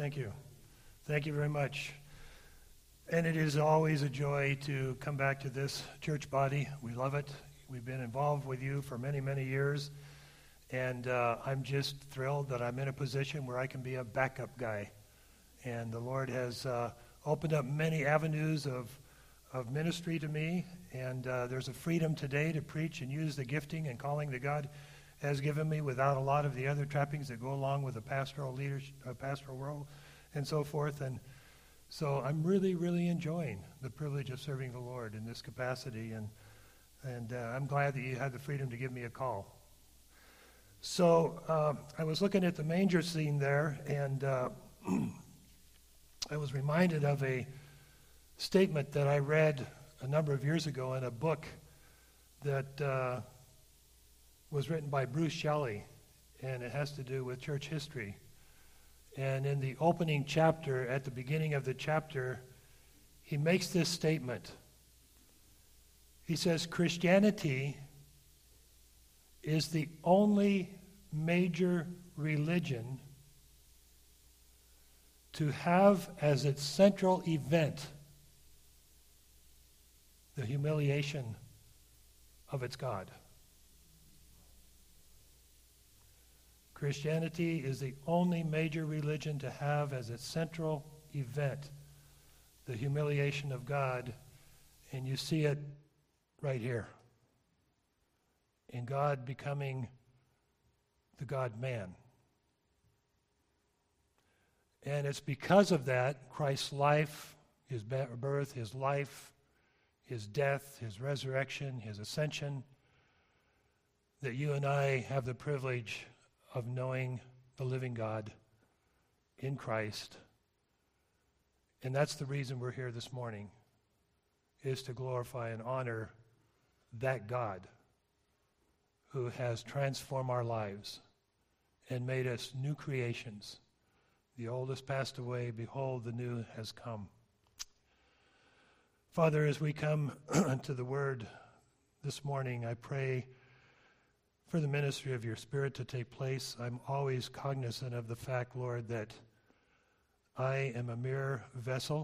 Thank you. Thank you very much. And it is always a joy to come back to this church body. We love it. We've been involved with you for many, many years. And I'm just thrilled that I'm in a position where I can be a backup guy. And the Lord has opened up many avenues of ministry to me. And there's a freedom today to preach and use the gifting and calling that God has given me without a lot of the other trappings that go along with the pastoral leadership, pastoral role, and so forth. And so I'm really, really enjoying the privilege of serving the Lord in this capacity, and I'm glad that you had the freedom to give me a call. So I was looking at the manger scene there, and I was reminded of a statement that I read a number of years ago in a book that was written by Bruce Shelley, and it has to do with church history. And in the opening chapter, at the beginning of the chapter, he makes this statement. He says, Christianity is the only major religion to have as its central event the humiliation of its God. Christianity is the only major religion to have as its central event the humiliation of God, and you see it right here in God becoming the God-man. And it's because of that, Christ's life, his birth, his life, his death, his resurrection, his ascension, that you and I have the privilege of knowing the living God in Christ. And that's the reason we're here this morning, is to glorify and honor that God who has transformed our lives and made us new creations. The old has passed away, behold, the new has come. Father, as we come to the Word this morning, I pray for the ministry of your Spirit to take place. I'm always cognizant of the fact, Lord, that I am a mere vessel,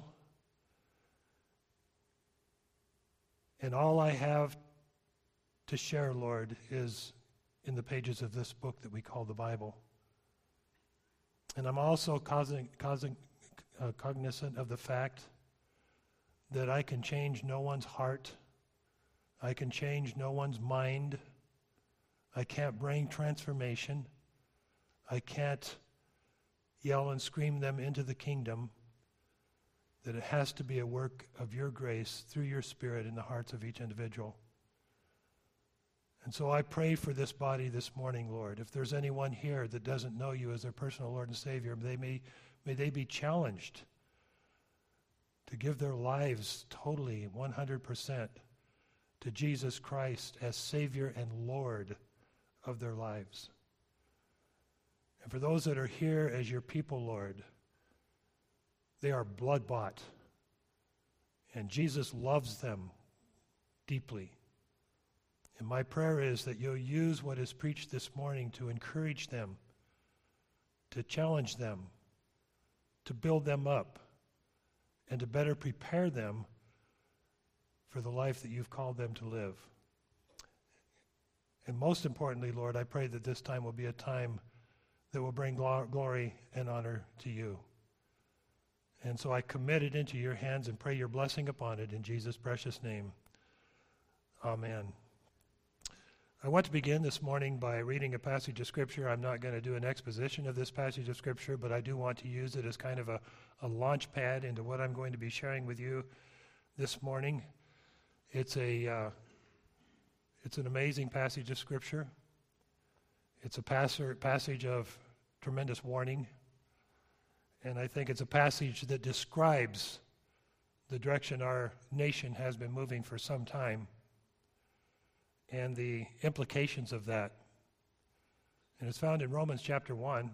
and all I have to share, Lord, is in the pages of this book that we call the Bible. And I'm also cognizant of the fact that I can change no one's heart. I can change no one's mind. I can't bring transformation. I can't yell and scream them into the kingdom. That it has to be a work of your grace through your Spirit in the hearts of each individual. And so I pray for this body this morning, Lord. If there's anyone here that doesn't know you as their personal Lord and Savior, may they be challenged to give their lives totally, 100%, to Jesus Christ as Savior and Lord of their lives. And for those that are here as your people, Lord, they are blood-bought, and Jesus loves them deeply. And my prayer is that you'll use what is preached this morning to encourage them, to challenge them, to build them up, and to better prepare them for the life that you've called them to live. And most importantly, Lord, I pray that this time will be a time that will bring glory and honor to you. And so I commit it into your hands and pray your blessing upon it in Jesus' precious name. Amen. I want to begin this morning by reading a passage of Scripture. I'm not going to do an exposition of this passage of Scripture, but I do want to use it as kind of a launch pad into what I'm going to be sharing with you this morning. It's an amazing passage of Scripture. It's a passage of tremendous warning. And I think it's a passage that describes the direction our nation has been moving for some time and the implications of that. And it's found in Romans chapter 1.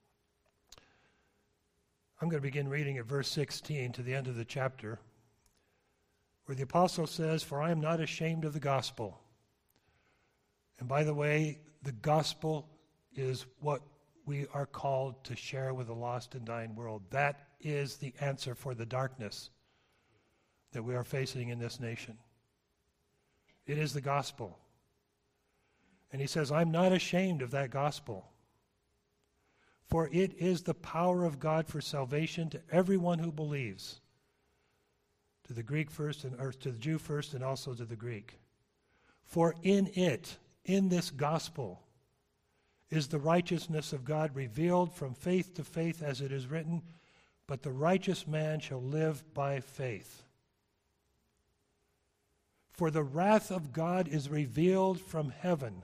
I'm going to begin reading at verse 16 to the end of the chapter, where the apostle says, "For I am not ashamed of the gospel." And by the way, the gospel is what we are called to share with a lost and dying world. That is the answer for the darkness that we are facing in this nation. It is the gospel. And he says, I'm not ashamed of that gospel. For it is the power of God for salvation to everyone who believes. To the Greek first, or to the Jew first, and also to the Greek. For in it, in this gospel, is the righteousness of God revealed from faith to faith, as it is written, but the righteous man shall live by faith. For the wrath of God is revealed from heaven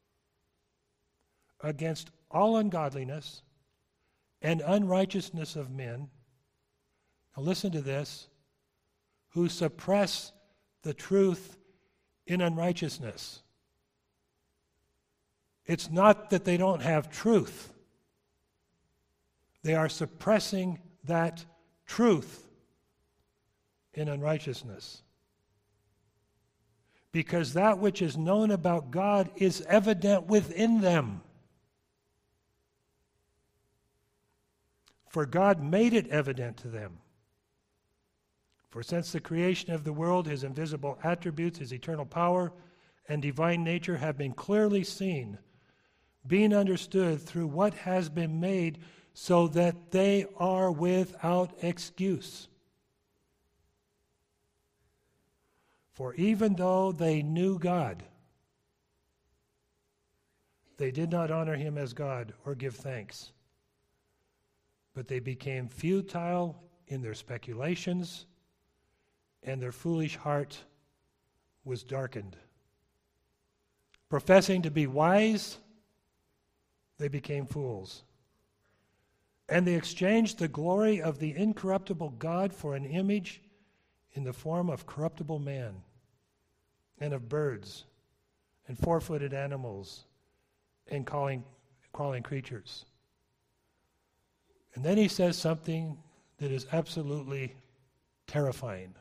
against all ungodliness and unrighteousness of men. Now listen to this. Who suppress the truth in unrighteousness. It's not that they don't have truth. They are suppressing that truth in unrighteousness. Because that which is known about God is evident within them. For God made it evident to them. For since the creation of the world, his invisible attributes, his eternal power, and divine nature have been clearly seen, being understood through what has been made, so that they are without excuse. For even though they knew God, they did not honor him as God or give thanks, but they became futile in their speculations, and their foolish heart was darkened. Professing to be wise, they became fools. And they exchanged the glory of the incorruptible God for an image in the form of corruptible man, and of birds, and four-footed animals, and crawling creatures. And then he says something that is absolutely terrifying.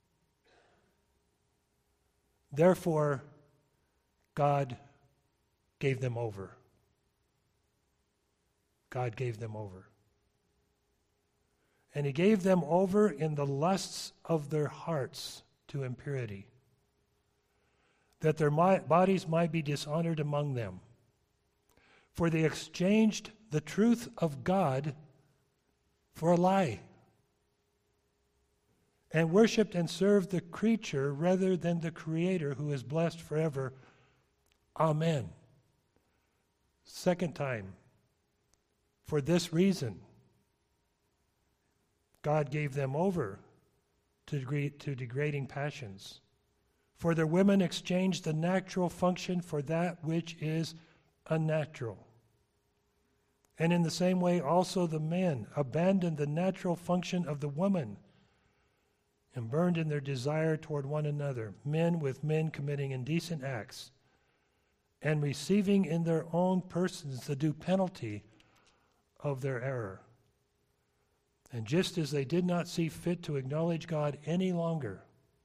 Therefore, God gave them over. God gave them over. And he gave them over in the lusts of their hearts to impurity, that their bodies might be dishonored among them. For they exchanged the truth of God for a lie, and worshipped and served the creature rather than the Creator, who is blessed forever. Amen. Second time, for this reason, God gave them over to degrading passions. For their women exchanged the natural function for that which is unnatural. And in the same way also the men abandoned the natural function of the woman and burned in their desire toward one another, men with men committing indecent acts, and receiving in their own persons the due penalty of their error. And just as they did not see fit to acknowledge God any longer,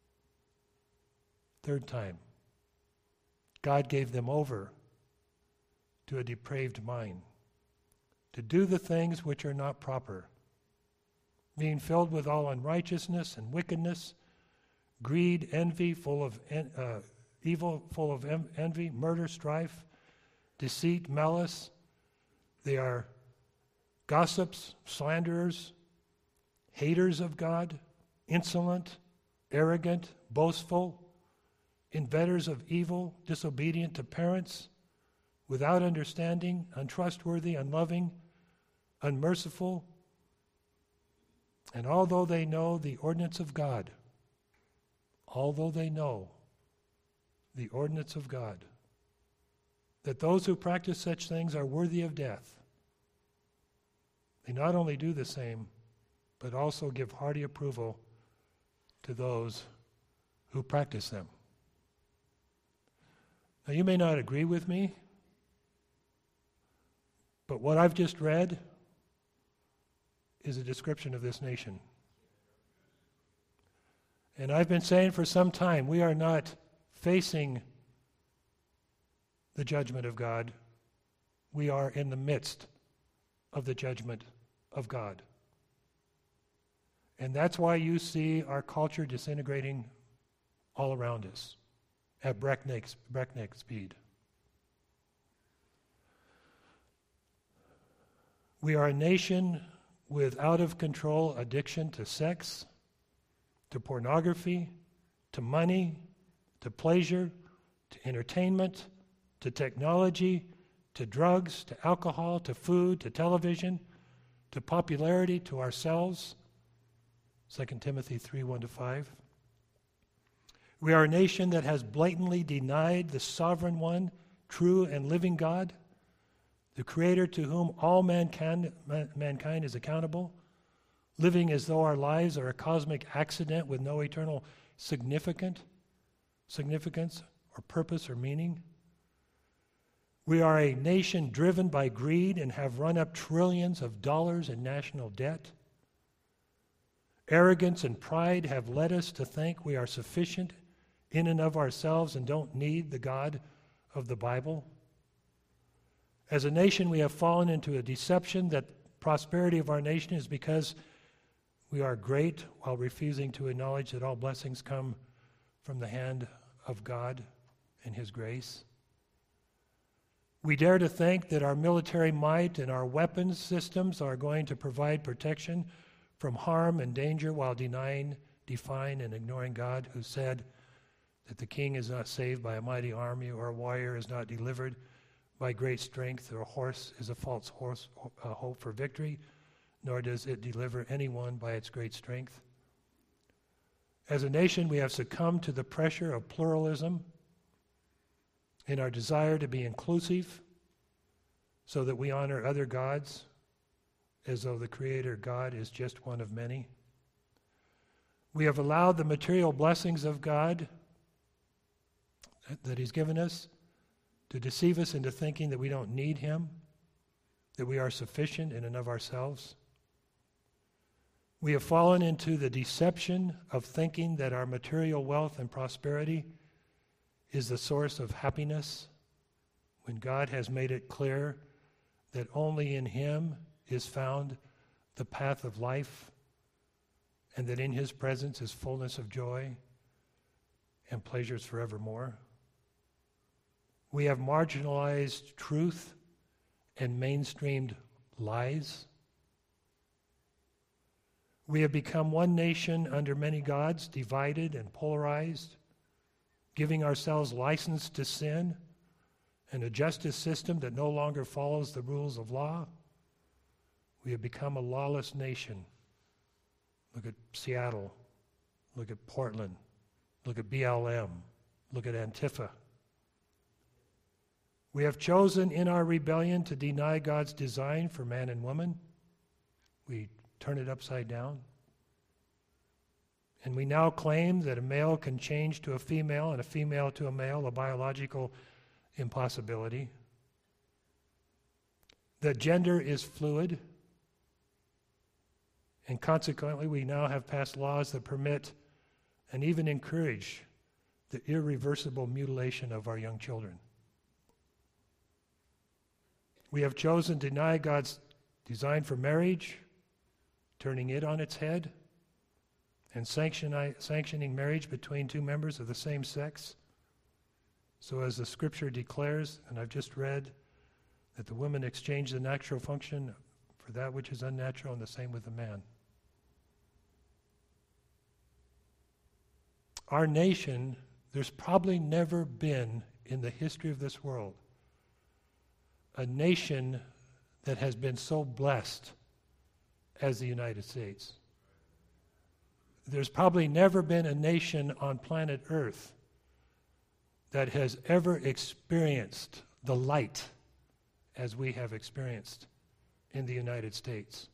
third time, God gave them over to a depraved mind, to do the things which are not proper, being filled with all unrighteousness and wickedness, greed, envy, full of evil, full of envy, murder, strife, deceit, malice. They are gossips, slanderers, haters of God, insolent, arrogant, boastful, inventors of evil, disobedient to parents, without understanding, untrustworthy, unloving, unmerciful. And although they know the ordinance of God, that those who practice such things are worthy of death, they not only do the same, but also give hearty approval to those who practice them. Now, you may not agree with me, but what I've just read is a description of this nation. And I've been saying for some time, we are not facing the judgment of God. We are in the midst of the judgment of God. And that's why you see our culture disintegrating all around us at breakneck speed. We are a nation with out-of-control addiction to sex, to pornography, to money, to pleasure, to entertainment, to technology, to drugs, to alcohol, to food, to television, to popularity, to ourselves. 2 Timothy 3:1-5. We are a nation that has blatantly denied the sovereign one, true and living God, the Creator to whom all mankind is accountable, living as though our lives are a cosmic accident with no eternal significance or purpose or meaning. We are a nation driven by greed and have run up trillions of dollars in national debt. Arrogance and pride have led us to think we are sufficient in and of ourselves and don't need the God of the Bible. As a nation, we have fallen into a deception that prosperity of our nation is because we are great while refusing to acknowledge that all blessings come from the hand of God and His grace. We dare to think that our military might and our weapons systems are going to provide protection from harm and danger while defying and ignoring God, who said that the king is not saved by a mighty army, or a warrior is not delivered by great strength, or a horse is a false hope for victory, nor does it deliver anyone by its great strength. As a nation, we have succumbed to the pressure of pluralism in our desire to be inclusive so that we honor other gods as though the Creator God is just one of many. We have allowed the material blessings of God that He's given us to deceive us into thinking that we don't need Him, that we are sufficient in and of ourselves. We have fallen into the deception of thinking that our material wealth and prosperity is the source of happiness, when God has made it clear that only in Him is found the path of life, and that in His presence is fullness of joy and pleasures forevermore. We have marginalized truth and mainstreamed lies. We have become one nation under many gods, divided and polarized, giving ourselves license to sin and a justice system that no longer follows the rules of law. We have become a lawless nation. Look at Seattle. Look at Portland. Look at BLM. Look at Antifa. We have chosen in our rebellion to deny God's design for man and woman. We turn it upside down. And we now claim that a male can change to a female and a female to a male, a biological impossibility. That gender is fluid. And consequently, we now have passed laws that permit and even encourage the irreversible mutilation of our young children. We have chosen to deny God's design for marriage, turning it on its head, and sanctioning marriage between two members of the same sex. So as the Scripture declares, and I've just read, that the woman exchanged the natural function for that which is unnatural, and the same with the man. Our nation, there's probably never been in the history of this world a nation that has been so blessed as the United States. There's probably never been a nation on planet Earth that has ever experienced the light as we have experienced in the United States.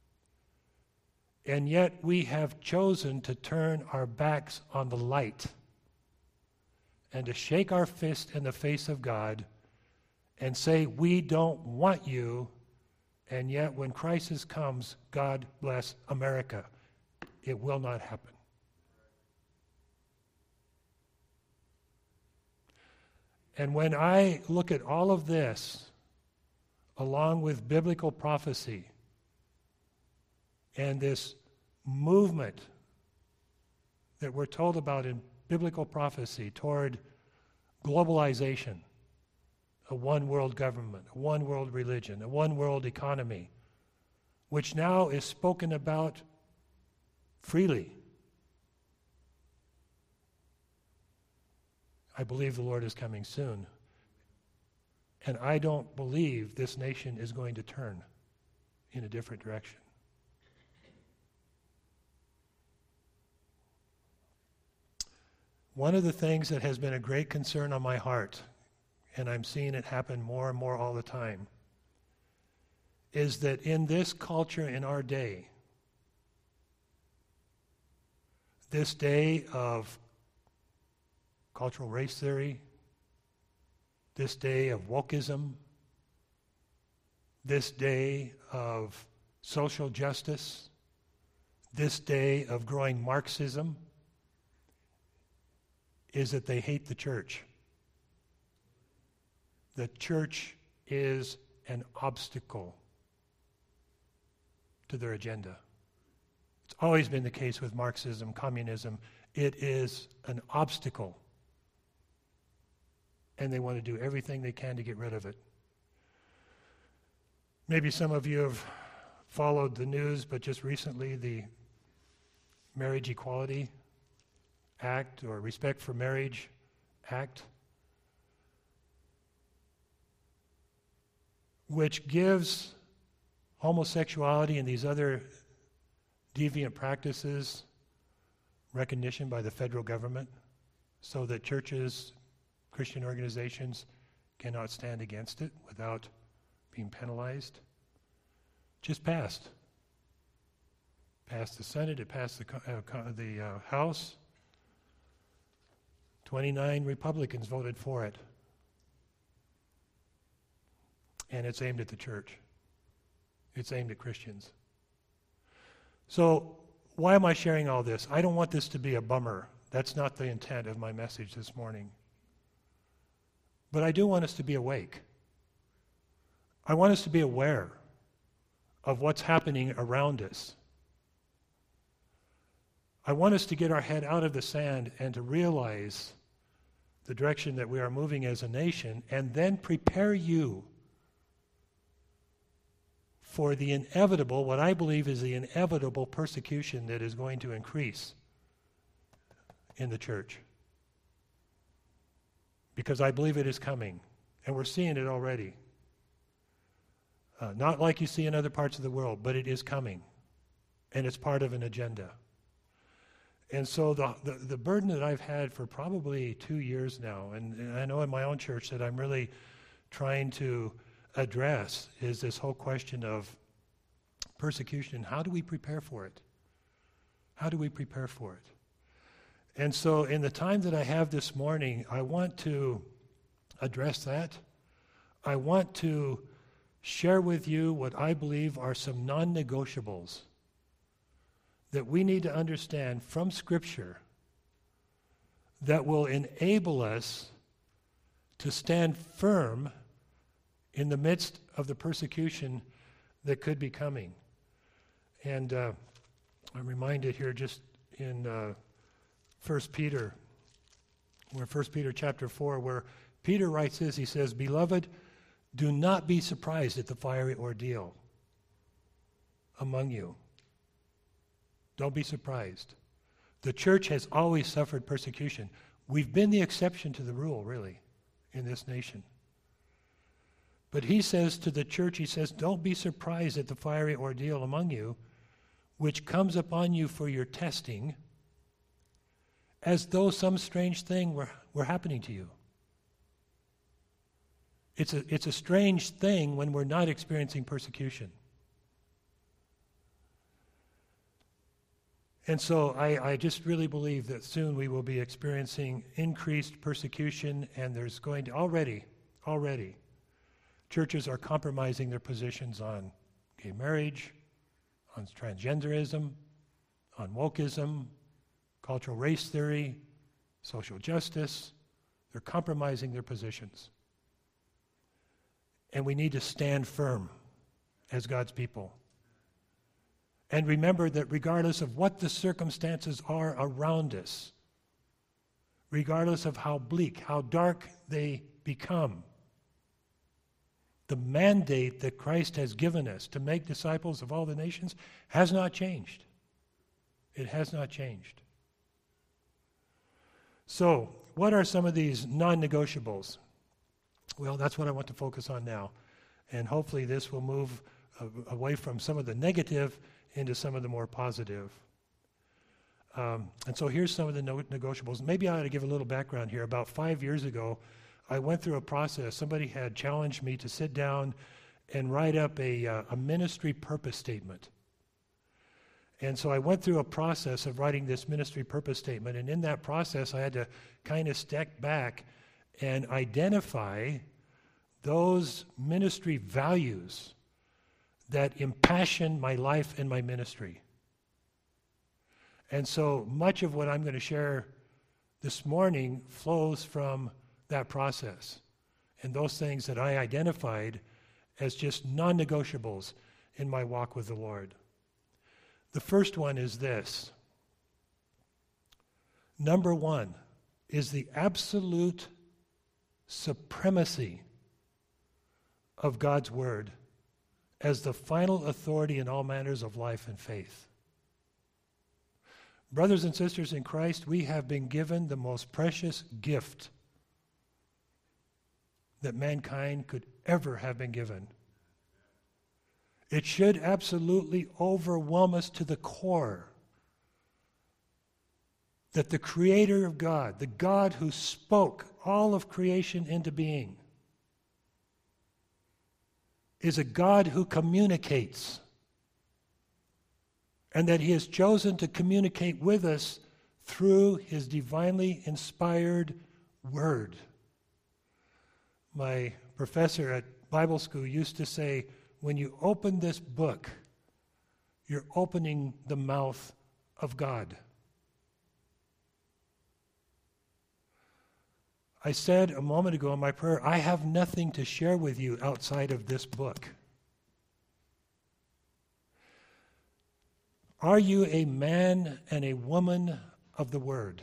And yet we have chosen to turn our backs on the light and to shake our fist in the face of God and say, we don't want you, and yet when crisis comes, God bless America. It will not happen. And when I look at all of this, along with biblical prophecy and this movement that we're told about in biblical prophecy toward globalization, a one world government, a one world religion, a one world economy, which now is spoken about freely. I believe the Lord is coming soon. And I don't believe this nation is going to turn in a different direction. One of the things that has been a great concern on my heart, and I'm seeing it happen more and more all the time, is that in this culture in our day, this day of cultural race theory, this day of wokeism, this day of social justice, this day of growing Marxism, is that they hate the church. The church is an obstacle to their agenda. It's always been the case with Marxism, communism. It is an obstacle. And they want to do everything they can to get rid of it. Maybe some of you have followed the news, but just recently the Marriage Equality Act, or Respect for Marriage Act, which gives homosexuality and these other deviant practices recognition by the federal government, so that churches, Christian organizations cannot stand against it without being penalized. Just passed. Passed the Senate, it passed the House. 29 Republicans voted for it. And it's aimed at the church. It's aimed at Christians. So, why am I sharing all this? I don't want this to be a bummer. That's not the intent of my message this morning. But I do want us to be awake. I want us to be aware of what's happening around us. I want us to get our head out of the sand and to realize the direction that we are moving as a nation, and then prepare you for the inevitable, what I believe is the inevitable persecution that is going to increase in the church. Because I believe it is coming, and we're seeing it already. Not like you see in other parts of the world, but it is coming, and it's part of an agenda. And so the burden that I've had for probably 2 years now, and I know in my own church that I'm really trying to address, is this whole question of persecution. How do we prepare for it? How do we prepare for it? And so in the time that I have this morning, I want to address that. I want to share with you what I believe are some non-negotiables that we need to understand from Scripture that will enable us to stand firm in the midst of the persecution that could be coming. And I'm reminded here just in 1 Peter, where 1 Peter chapter 4, where Peter writes this, he says, "Beloved, do not be surprised at the fiery ordeal among you." Don't be surprised. The church has always suffered persecution. We've been the exception to the rule, really, in this nation. But he says to the church, he says, don't be surprised at the fiery ordeal among you, which comes upon you for your testing, as though some strange thing were happening to you. It's a strange thing when we're not experiencing persecution. And so I just really believe that soon we will be experiencing increased persecution, and there's going to already, churches are compromising their positions on gay marriage, on transgenderism, on wokeism, cultural race theory, social justice. They're compromising their positions. And we need to stand firm as God's people. And remember that regardless of what the circumstances are around us, regardless of how bleak, how dark they become, the mandate that Christ has given us to make disciples of all the nations has not changed. It has not changed. So, what are some of these non-negotiables? Well, that's what I want to focus on now. And hopefully this will move away from some of the negative into some of the more positive. And so here's some of the negotiables. Maybe I ought to give a little background here. About 5 years ago, I went through a process. Somebody had challenged me to sit down and write up a ministry purpose statement. And so I went through a process of writing this ministry purpose statement, and in that process I had to kind of step back and identify those ministry values that impassion my life and my ministry. And so much of what I'm going to share this morning flows from that process and those things that I identified as just non-negotiables in my walk with the Lord. The first one is this. Number one is the absolute supremacy of God's Word as the final authority in all matters of life and faith. Brothers and sisters in Christ, we have been given the most precious gift that mankind could ever have been given. It should absolutely overwhelm us to the core that the Creator of God, the God who spoke all of creation into being, is a God who communicates, and that He has chosen to communicate with us through His divinely inspired Word. My professor at Bible school used to say, when you open this book, you're opening the mouth of God. I said a moment ago in my prayer, I have nothing to share with you outside of this book. Are you a man and a woman of the Word?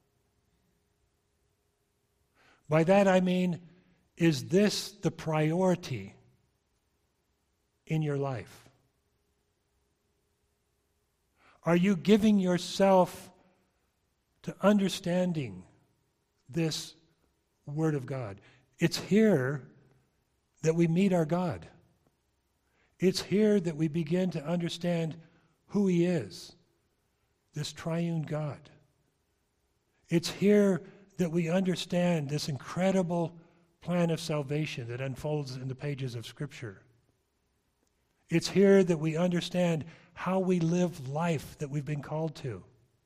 By that I mean, is this the priority in your life? Are you giving yourself to understanding this Word of God? It's here that we meet our God. It's here that we begin to understand who He is, this triune God. It's here that we understand this incredible plan of salvation that unfolds in the pages of Scripture. It's here that we understand how we live life that we've been called to.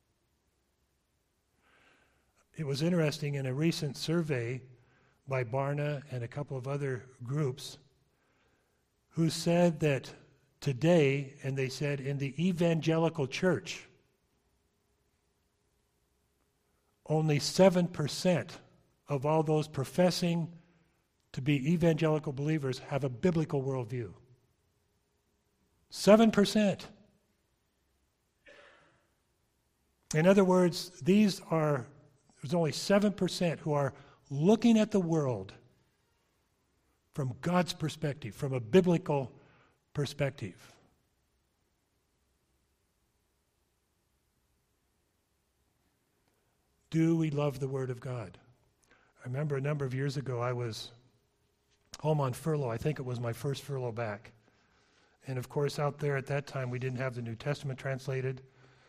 It was interesting in a recent survey by Barna and a couple of other groups who said that today, and they said in the evangelical church, only 7% of all those professing to be evangelical believers have a biblical worldview. 7%. In other words, there's only 7% who are looking at the world from God's perspective, from a biblical perspective. Do we love the Word of God? I remember a number of years ago I was home on furlough. I think it was my first furlough back. And of course out there at that time we didn't have the New Testament translated.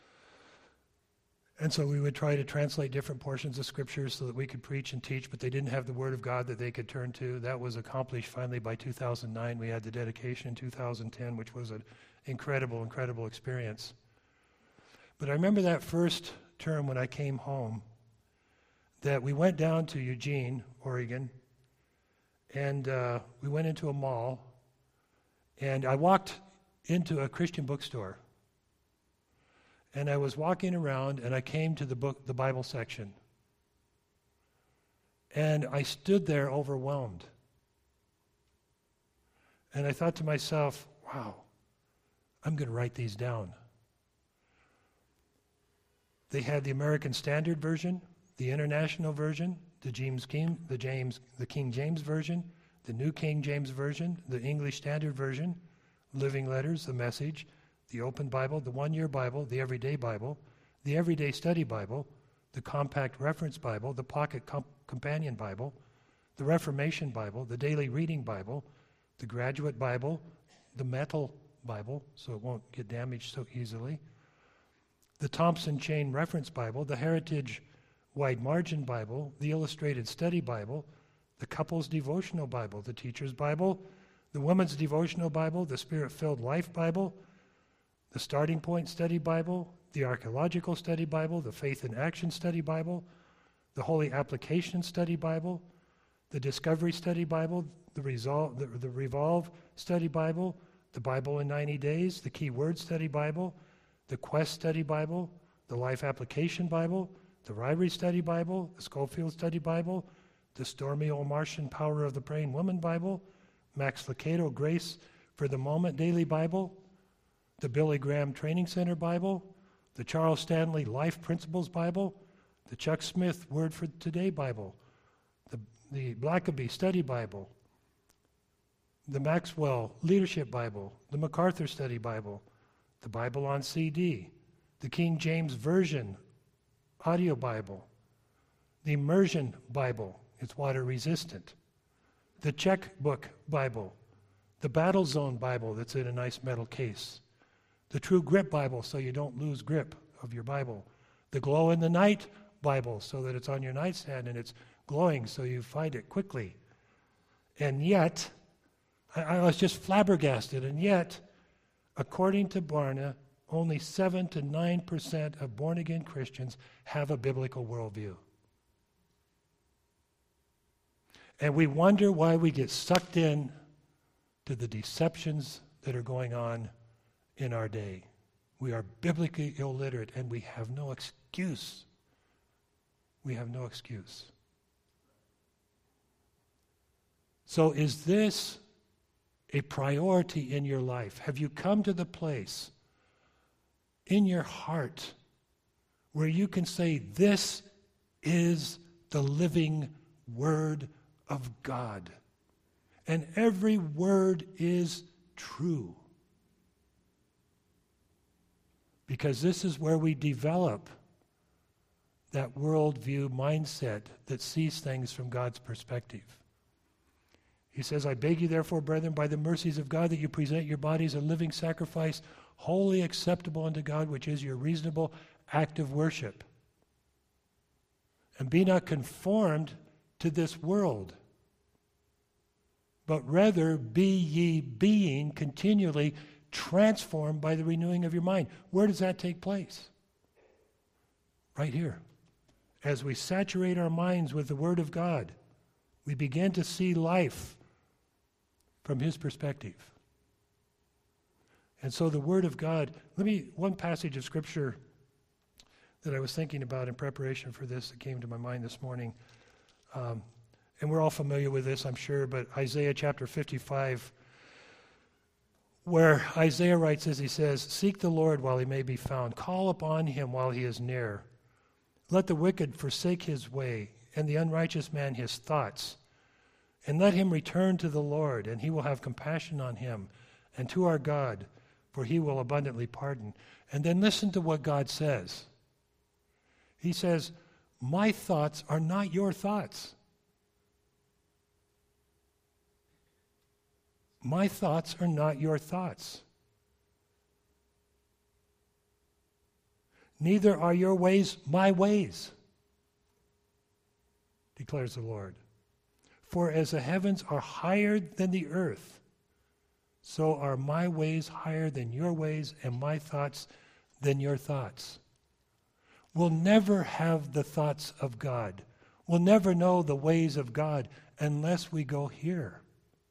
And so we would try to translate different portions of Scripture so that we could preach and teach, but they didn't have the Word of God that they could turn to. That was accomplished finally by 2009. We had the dedication in 2010, which was an incredible, incredible experience. But I remember that first term when I came home, that we went down to Eugene, Oregon, and we went into a mall, and I walked into a Christian bookstore. And I was walking around, and I came to the Bible section. And I stood there overwhelmed. And I thought to myself, wow, I'm going to write these down. They had the American Standard Version, the International Version, the King James Version, the New King James Version, the English Standard Version, Living Letters, the Message, the Open Bible, the One Year Bible, the Everyday Bible, the Everyday Study Bible, the Compact Reference Bible, the Pocket Companion Bible, the Reformation Bible, the Daily Reading Bible, the Graduate Bible, the Metal Bible, so it won't get damaged so easily, the Thompson Chain Reference Bible, the Heritage Wide Margin Bible, the Illustrated Study Bible, the Couples Devotional Bible, the Teacher's Bible, the Women's Devotional Bible, the Spirit-Filled Life Bible, the Starting Point Study Bible, the Archaeological Study Bible, the Faith in Action Study Bible, the Holy Application Study Bible, the Discovery Study Bible, the Revolve Study Bible, the Bible in 90 Days, the Key Word Study Bible, the Quest Study Bible, the Life Application Bible, the Ryrie Study Bible, the Schofield Study Bible, the Stormy Old Martian Power of the Praying Woman Bible, Max Lucado Grace for the Moment Daily Bible, the Billy Graham Training Center Bible, the Charles Stanley Life Principles Bible, the Chuck Smith Word for Today Bible, the Blackaby Study Bible, the Maxwell Leadership Bible, the MacArthur Study Bible, the Bible on CD, the King James Version Audio Bible, the Immersion Bible, it's water resistant, the Checkbook Bible, the Battle Zone Bible that's in a nice metal case, the True Grip Bible so you don't lose grip of your Bible, the Glow in the Night Bible so that it's on your nightstand and it's glowing so you find it quickly. And yet, I was just flabbergasted, and yet, according to Barna, only 7 to 9% of born-again Christians have a biblical worldview. And we wonder why we get sucked in to the deceptions that are going on in our day. We are biblically illiterate, and we have no excuse. We have no excuse. So is this a priority in your life? Have you come to the place in your heart where you can say, this is the living Word of God, and every word is true? Because this is where we develop that worldview mindset that sees things from God's perspective. He says, I beg you therefore, brethren, by the mercies of God, that you present your bodies a living sacrifice, wholly acceptable unto God, which is your reasonable act of worship. And be not conformed to this world, but rather be ye being continually transformed by the renewing of your mind. Where does that take place? Right here. As we saturate our minds with the Word of God, we begin to see life from His perspective. And so the Word of God, one passage of Scripture that I was thinking about in preparation for this that came to my mind this morning, and we're all familiar with this, I'm sure, but Isaiah chapter 55, where Isaiah writes as he says, seek the Lord while He may be found. Call upon Him while He is near. Let the wicked forsake his way, and the unrighteous man his thoughts. And let him return to the Lord, and He will have compassion on him, and to our God, for He will abundantly pardon. And then listen to what God says. He says, my thoughts are not your thoughts. My thoughts are not your thoughts. Neither are your ways my ways, declares the Lord. For as the heavens are higher than the earth, so are my ways higher than your ways, and my thoughts than your thoughts. We'll never have the thoughts of God. We'll never know the ways of God unless we go here.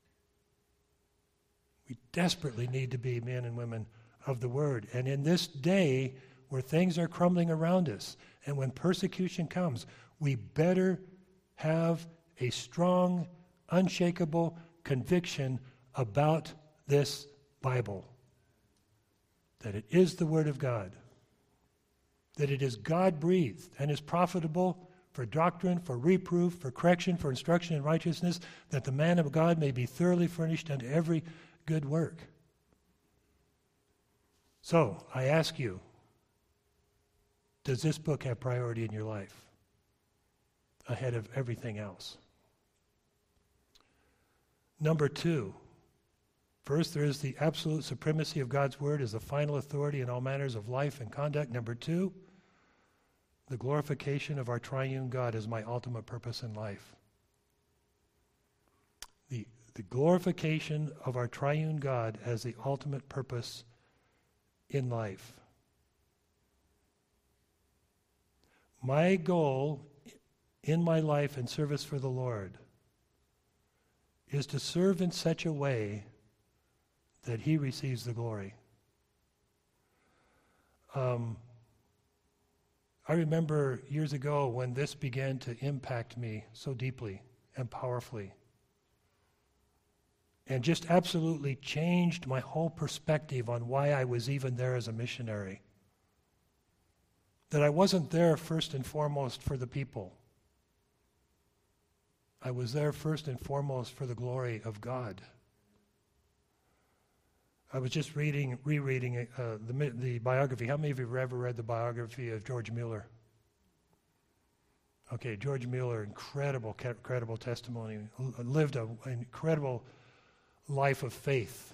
We desperately need to be men and women of the Word. And in this day where things are crumbling around us, and when persecution comes, we better have a strong, unshakable conviction about this Bible, that it is the Word of God, that it is God-breathed and is profitable for doctrine, for reproof, for correction, for instruction in righteousness, that the man of God may be thoroughly furnished unto every good work. So, I ask you, does this book have priority in your life ahead of everything else? Number 2, first, there is the absolute supremacy of God's Word as the final authority in all manners of life and conduct. Number 2, the glorification of our triune God is my ultimate purpose in life. The glorification of our triune God as the ultimate purpose in life. My goal in my life and service for the Lord is to serve in such a way that He receives the glory. I remember years ago when this began to impact me so deeply and powerfully, and just absolutely changed my whole perspective on why I was even there as a missionary. That I wasn't there first and foremost for the people. I was there first and foremost for the glory of God. I was just rereading the biography. How many of you have ever read the biography of George Mueller? Okay, George Mueller, incredible testimony, lived an incredible life of faith.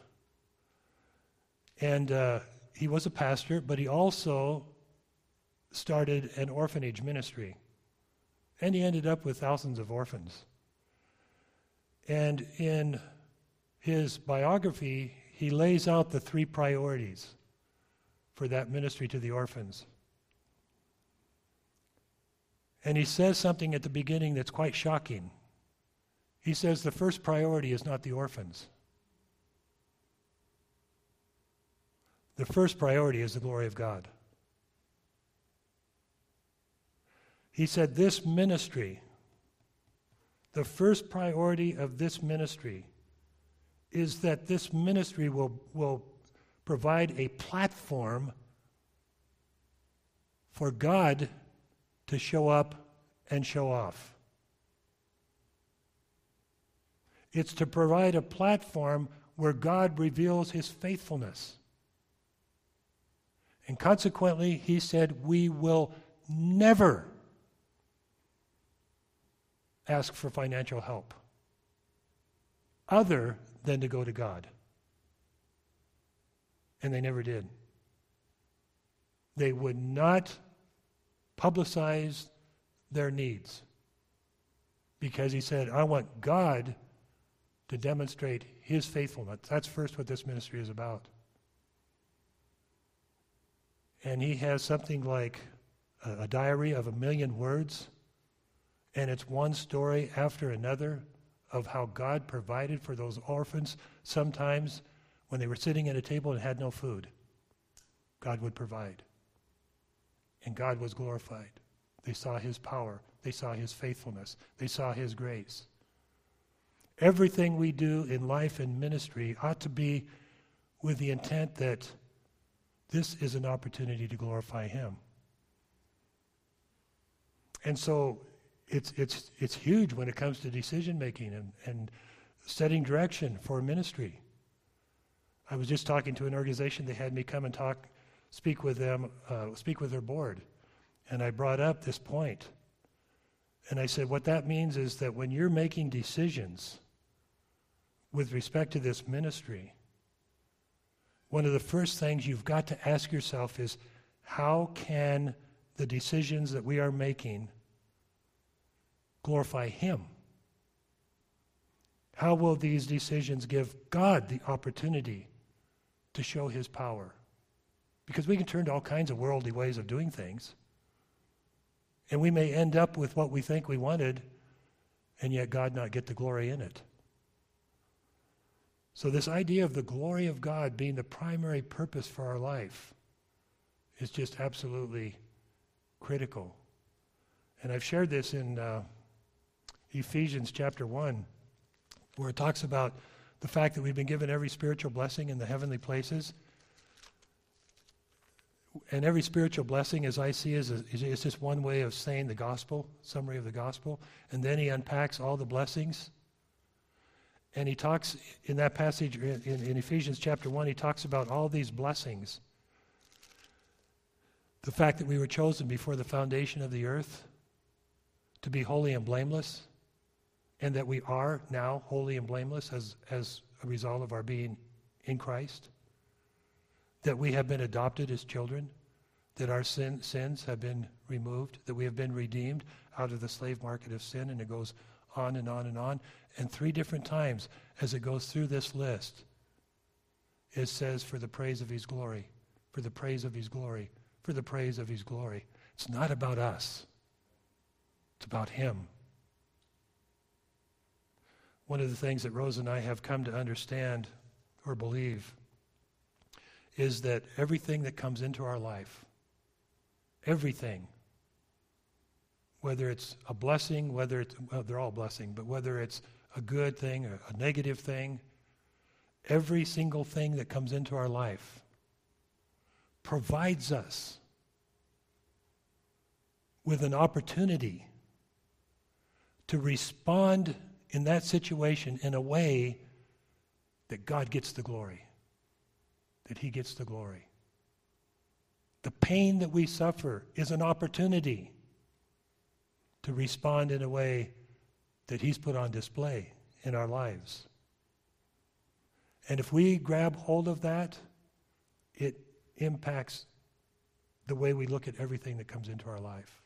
And he was a pastor, but he also started an orphanage ministry. And he ended up with thousands of orphans. And in his biography, he lays out the 3 priorities for that ministry to the orphans. And he says something at the beginning that's quite shocking. He says the first priority is not the orphans. The first priority is the glory of God. He said this ministry, the first priority of this ministry is that this ministry will provide a platform for God to show up and show off. It's to provide a platform where God reveals His faithfulness. And consequently, he said, we will never ask for financial help other than to go to God. And they never did. They would not publicize their needs because he said, I want God to demonstrate His faithfulness. That's first what this ministry is about. And he has something like a diary of 1 million words, and it's one story after another of how God provided for those orphans. Sometimes when they were sitting at a table and had no food, God would provide. And God was glorified. They saw His power. They saw His faithfulness. They saw His grace. Everything we do in life and ministry ought to be with the intent that this is an opportunity to glorify Him. And so it's huge when it comes to decision making and setting direction for ministry. I was just talking to an organization. They had me come and speak with them, speak with their board. And I brought up this point. And I said, what that means is that when you're making decisions with respect to this ministry, one of the first things you've got to ask yourself is, how can the decisions that we are making glorify Him? How will these decisions give God the opportunity to show His power? Because we can turn to all kinds of worldly ways of doing things, and we may end up with what we think we wanted, and yet God not get the glory in it. So this idea of the glory of God being the primary purpose for our life is just absolutely critical. And I've shared this in Ephesians chapter 1, where it talks about the fact that we've been given every spiritual blessing in the heavenly places. And every spiritual blessing, as I see, is just one way of saying the gospel, summary of the gospel. And then he unpacks all the blessings. And he talks in that passage in Ephesians chapter 1, he talks about all these blessings. The fact that we were chosen before the foundation of the earth to be holy and blameless, and that we are now holy and blameless as a result of our being in Christ. That we have been adopted as children, that our sins have been removed, that we have been redeemed out of the slave market of sin, and it goes on and on and on. And 3 different times as it goes through this list, it says, for the praise of his glory, for the praise of his glory, for the praise of his glory. It's not about us. It's about him. One of the things that Rose and I have come to understand or believe is that everything that comes into our life, everything, whether it's a blessing, whether it's, well, they're all blessing, but whether it's a good thing or a negative thing, every single thing that comes into our life provides us with an opportunity to respond in that situation in a way that God gets the glory, that he gets the glory. The pain that we suffer is an opportunity to respond in a way that he's put on display in our lives. And if we grab hold of that, it impacts the way we look at everything that comes into our life.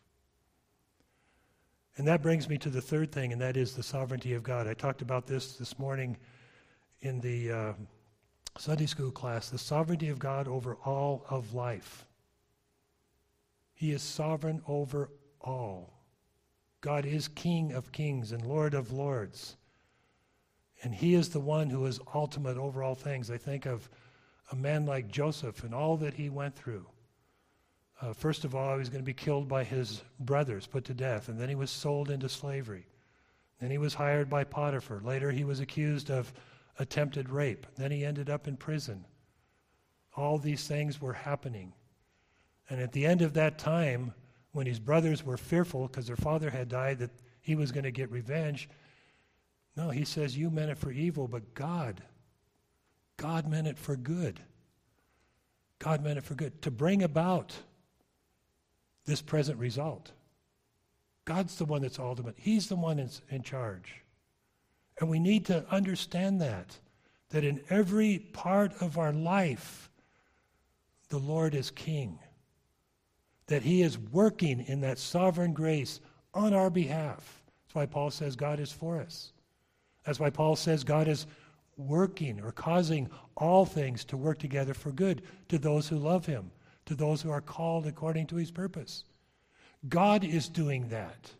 And that brings me to the third thing, and that is the sovereignty of God. I talked about this morning in the Sunday school class, the sovereignty of God over all of life. He is sovereign over all. God is King of kings and Lord of lords. And he is the one who is ultimate over all things. I think of a man like Joseph and all that he went through. First of all, he was going to be killed by his brothers, put to death. And then he was sold into slavery. Then he was hired by Potiphar. Later he was accused of attempted rape. Then he ended up in prison. All these things were happening. And at the end of that time, when his brothers were fearful because their father had died that he was going to get revenge, no, he says, you meant it for evil, but God meant it for good. God meant it for good, to bring about this present result. God's the one that's ultimate. He's the one that's in charge. And we need to understand that in every part of our life, the Lord is King. That he is working in that sovereign grace on our behalf. That's why Paul says God is for us. That's why Paul says God is working or causing all things to work together for good to those who love him, to those who are called according to his purpose. God is doing that.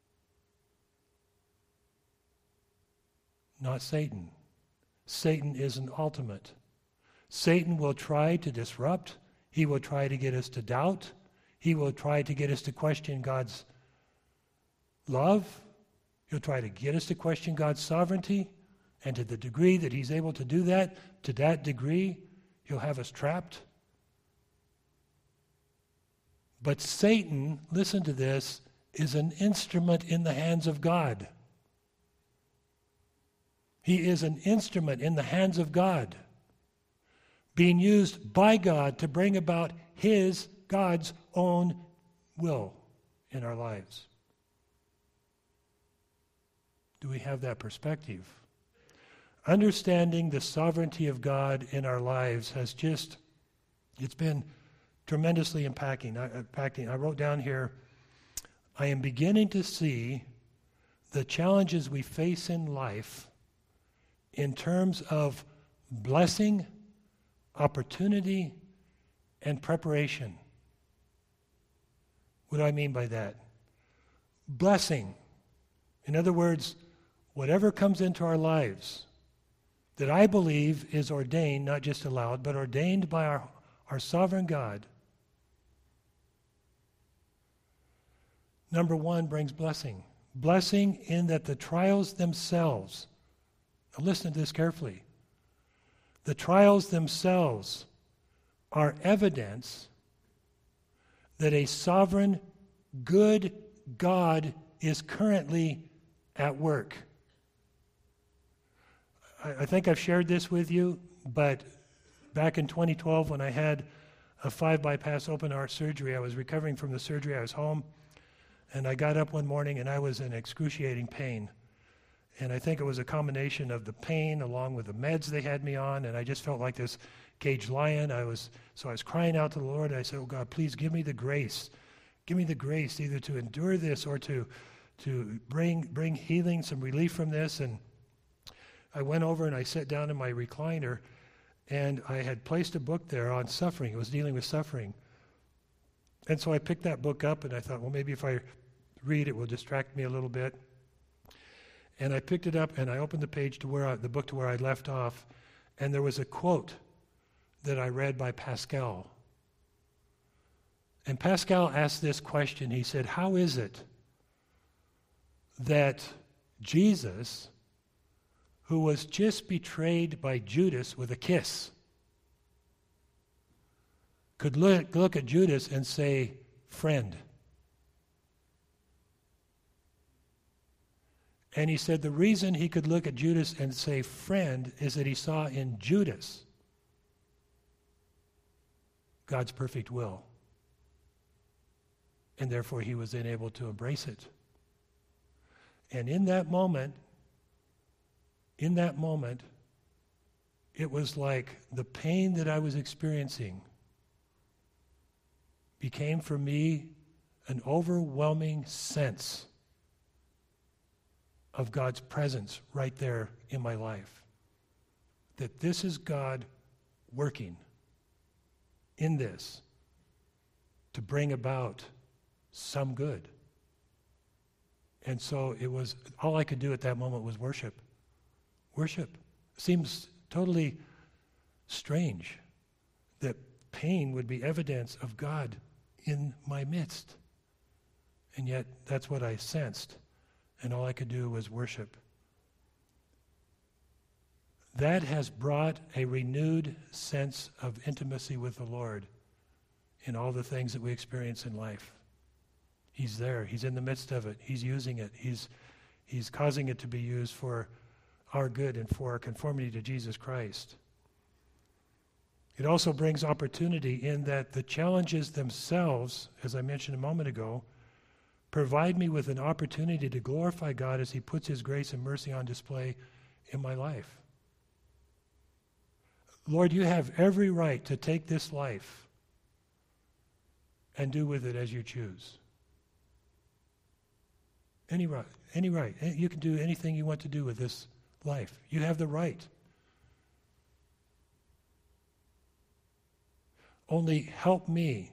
Not Satan. Satan isn't ultimate. Satan will try to disrupt. He will try to get us to doubt. He will try to get us to question God's love. He'll try to get us to question God's sovereignty. And to the degree that he's able to do that, to that degree, he'll have us trapped. But Satan, listen to this, is an instrument in the hands of God. He is an instrument in the hands of God, being used by God to bring about God's own will in our lives. Do we have that perspective? Understanding the sovereignty of God in our lives it's been tremendously impacting. I wrote down here, I am beginning to see the challenges we face in life in terms of blessing, opportunity, and preparation. What do I mean by that? Blessing. In other words, whatever comes into our lives that I believe is ordained, not just allowed, but ordained by our sovereign God, number one, brings blessing. Blessing in that the trials themselves, now listen to this carefully, The trials themselves are evidence that a sovereign, good God is currently at work. I think I've shared this with you, but back in 2012 when I had a 5 bypass open heart surgery, I was recovering from the surgery. I was home, and I got up one morning and I was in excruciating pain. And I think it was a combination of the pain along with the meds they had me on, and I just felt like this caged lion. So I was crying out to the Lord. I said, "Oh God, please give me the grace. Give me the grace either to endure this or to bring healing, some relief from this." And I went over and I sat down in my recliner, and I had placed a book there on suffering. It was dealing with suffering. And so I picked that book up, and I thought, well, maybe if I read it will distract me a little bit. And I picked it up and I opened the page to the book to where I left off, and there was a quote that I read by Pascal. And Pascal asked this question. He said, how is it that Jesus, who was just betrayed by Judas with a kiss, could look at Judas and say, "Friend"? And he said the reason he could look at Judas and say "friend" is that he saw in Judas God's perfect will. And therefore he was then able to embrace it. And in that moment, it was like the pain that I was experiencing became for me an overwhelming sense of God's presence right there in my life. That this is God working in this to bring about some good. And so it was, all I could do at that moment was worship. Worship. Seems totally strange that pain would be evidence of God in my midst. And yet that's what I sensed. And all I could do was worship. That has brought a renewed sense of intimacy with the Lord in all the things that we experience in life. He's there. He's in the midst of it. He's using it. He's causing it to be used for our good and for our conformity to Jesus Christ. It also brings opportunity in that the challenges themselves, as I mentioned a moment ago, provide me with an opportunity to glorify God as He puts His grace and mercy on display in my life. Lord, you have every right to take this life and do with it as you choose. Any right. You can do anything you want to do with this life. You have the right. Only help me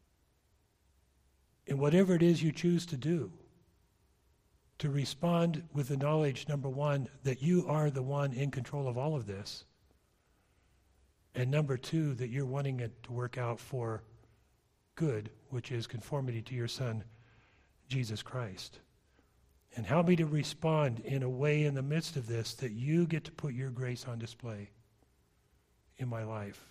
in whatever it is you choose to do, to respond with the knowledge, number one, that you are the one in control of all of this, and number two, that you're wanting it to work out for good, which is conformity to your Son, Jesus Christ. And help me to respond in a way in the midst of this that you get to put your grace on display in my life.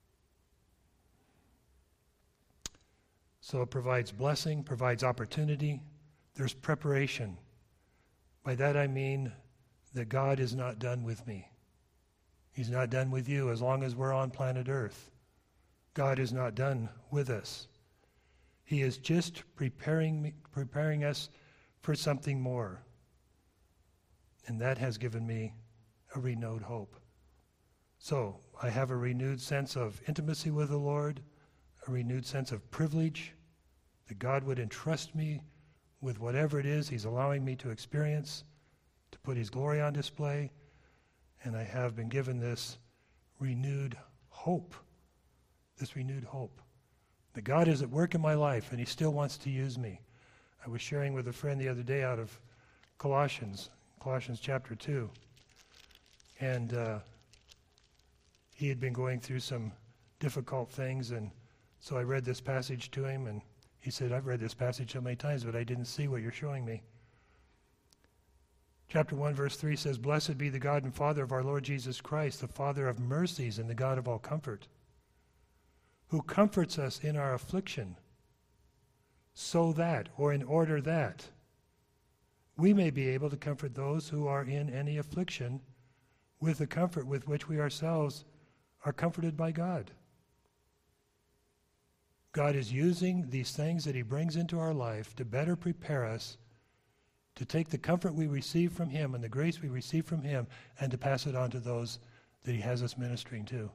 So it provides blessing, provides opportunity. There's preparation. By that I mean that God is not done with me. He's not done with you as long as we're on planet Earth. God is not done with us. He is just preparing us for something more. And that has given me a renewed hope. So I have a renewed sense of intimacy with the Lord, a renewed sense of privilege, that God would entrust me with whatever it is He's allowing me to experience, to put His glory on display. And I have been given this renewed hope, that God is at work in my life and He still wants to use me. I was sharing with a friend the other day out of Colossians chapter 2. And he had been going through some difficult things, and so I read this passage to him, and he said, "I've read this passage so many times, but I didn't see what you're showing me." Chapter 1, verse 3 says, "Blessed be the God and Father of our Lord Jesus Christ, the Father of mercies and the God of all comfort, who comforts us in our affliction, so that, or in order that, we may be able to comfort those who are in any affliction with the comfort with which we ourselves are comforted by God." God is using these things that he brings into our life to better prepare us to take the comfort we receive from him and the grace we receive from him and to pass it on to those that he has us ministering to.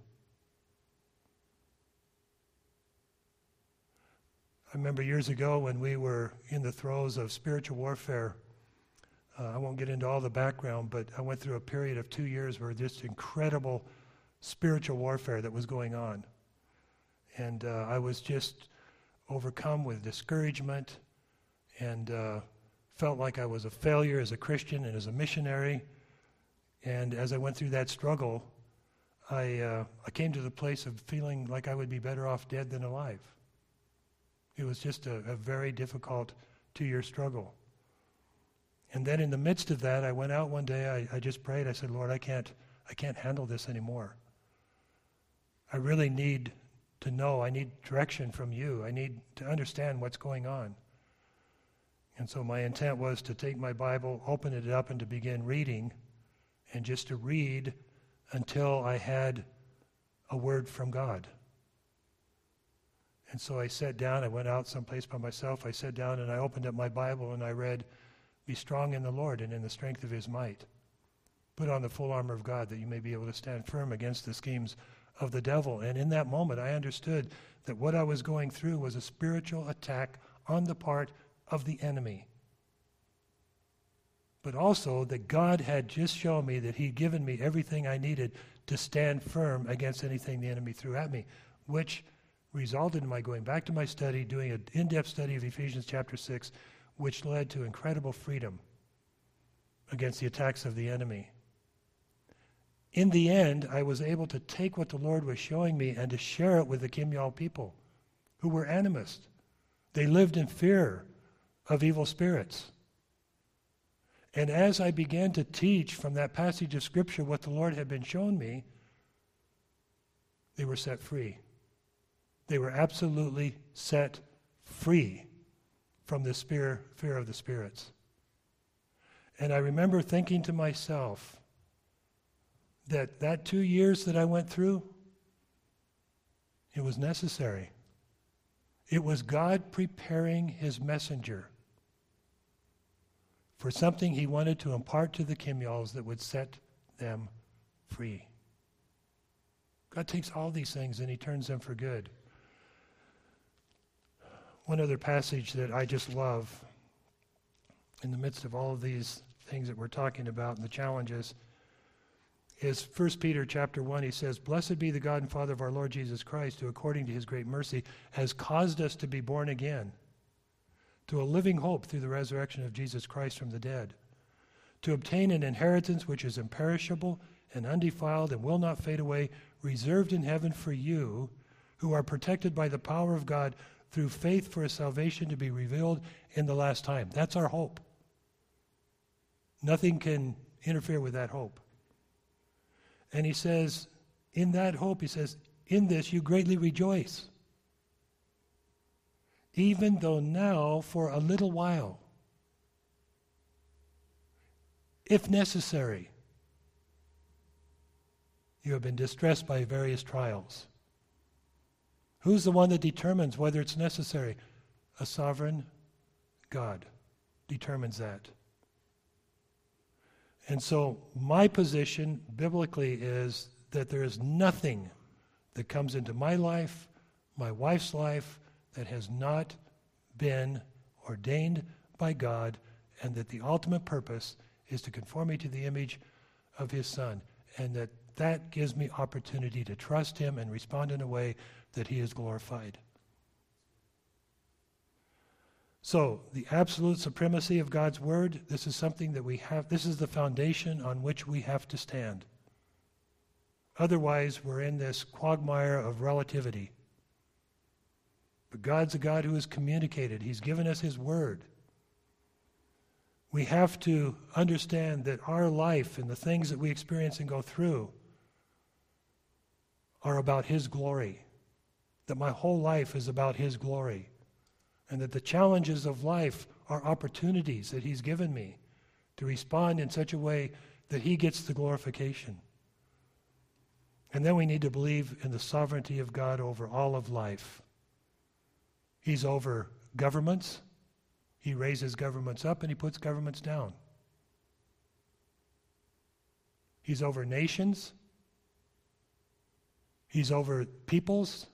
I remember years ago when we were in the throes of spiritual warfare. I won't get into all the background, but I went through a period of 2 years where just incredible spiritual warfare that was going on. And I was just overcome with discouragement and felt like I was a failure as a Christian and as a missionary. And as I went through that struggle, I came to the place of feeling like I would be better off dead than alive. It was just a very difficult 2-year struggle. And then in the midst of that, I went out one day, I just prayed, I said, "Lord, I can't handle this anymore. I really need to know, I need direction from you. I need to understand what's going on." And so my intent was to take my Bible, open it up, and to begin reading, and just to read until I had a word from God. And so I sat down, I went out someplace by myself, I sat down and I opened up my Bible and I read, "Be strong in the Lord and in the strength of his might. Put on the full armor of God that you may be able to stand firm against the schemes of the devil." And in that moment I understood that what I was going through was a spiritual attack on the part of the enemy. But also that God had just shown me that he'd given me everything I needed to stand firm against anything the enemy threw at me, which resulted in my going back to my study, doing an in-depth study of Ephesians chapter 6, which led to incredible freedom against the attacks of the enemy. In the end, I was able to take what the Lord was showing me and to share it with the Kimyal people, who were animists. They lived in fear of evil spirits. And as I began to teach from that passage of Scripture what the Lord had been showing me, they were set free. They were absolutely set free from this fear of the spirits. And I remember thinking to myself that 2 years that I went through, it was necessary. It was God preparing his messenger for something he wanted to impart to the Kimyals that would set them free. God takes all these things and he turns them for good. One other passage that I just love in the midst of all of these things that we're talking about and the challenges is 1 Peter chapter 1. He says, "Blessed be the God and Father of our Lord Jesus Christ, who according to his great mercy has caused us to be born again to a living hope through the resurrection of Jesus Christ from the dead, to obtain an inheritance which is imperishable and undefiled and will not fade away, reserved in heaven for you, who are protected by the power of God through faith for a salvation to be revealed in the last time." That's our hope. Nothing can interfere with that hope. And he says, in that hope, he says, "In this you greatly rejoice, even though now for a little while, if necessary, you have been distressed by various trials." Who's the one that determines whether it's necessary? A sovereign God determines that. And so my position biblically is that there is nothing that comes into my life, my wife's life, that has not been ordained by God, and that the ultimate purpose is to conform me to the image of his Son, and that gives me opportunity to trust him and respond in a way that he is glorified. So, the absolute supremacy of God's word, this is something that we have, this is the foundation on which we have to stand. Otherwise, we're in this quagmire of relativity. But God's a God who has communicated. He's given us his word. We have to understand that our life and the things that we experience and go through are about His glory. That my whole life is about His glory. And that the challenges of life are opportunities that He's given me to respond in such a way that He gets the glorification. And then we need to believe in the sovereignty of God over all of life. He's over governments. He raises governments up and He puts governments down. He's over nations. He's over peoples.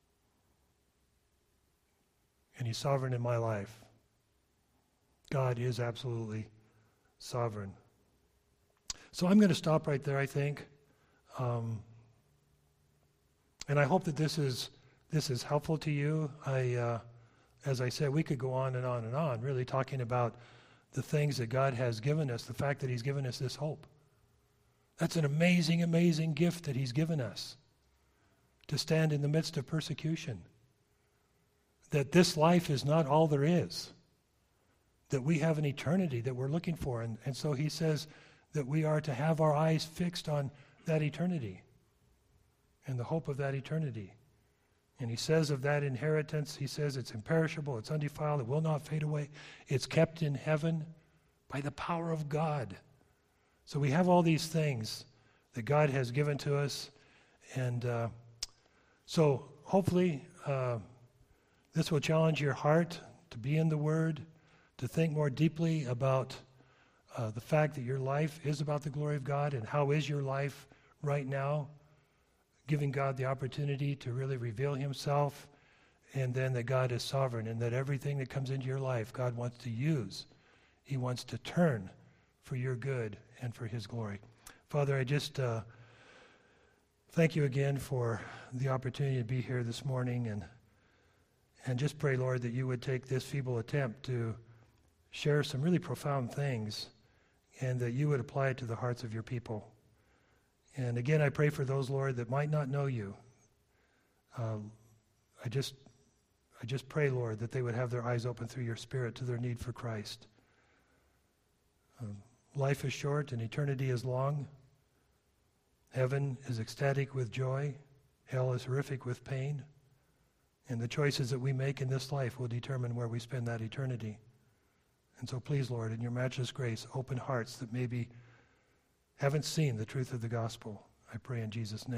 And He's sovereign in my life. God is absolutely sovereign. So I'm going to stop right there, I think. And I hope that this is helpful to you. As I said, we could go on and on and on, really talking about the things that God has given us, the fact that He's given us this hope. That's an amazing, amazing gift that He's given us, to stand in the midst of persecution. That this life is not all there is. That we have an eternity that we're looking for. And so He says that we are to have our eyes fixed on that eternity and the hope of that eternity. And He says of that inheritance, He says it's imperishable, it's undefiled, it will not fade away. It's kept in heaven by the power of God. So we have all these things that God has given to us. And so hopefully this will challenge your heart to be in the Word, to think more deeply about the fact that your life is about the glory of God, and how is your life right now, giving God the opportunity to really reveal Himself, and then that God is sovereign, and that everything that comes into your life, God wants to use. He wants to turn for your good and for His glory. Father, I just thank You again for the opportunity to be here this morning, and just pray, Lord, that You would take this feeble attempt to share some really profound things, and that You would apply it to the hearts of Your people. And again, I pray for those, Lord, that might not know You. I just pray, Lord, that they would have their eyes open through Your Spirit to their need for Christ. Life is short and eternity is long. Heaven is ecstatic with joy. Hell is horrific with pain. And the choices that we make in this life will determine where we spend that eternity. And so please, Lord, in Your matchless grace, open hearts that maybe haven't seen the truth of the gospel. I pray in Jesus' name.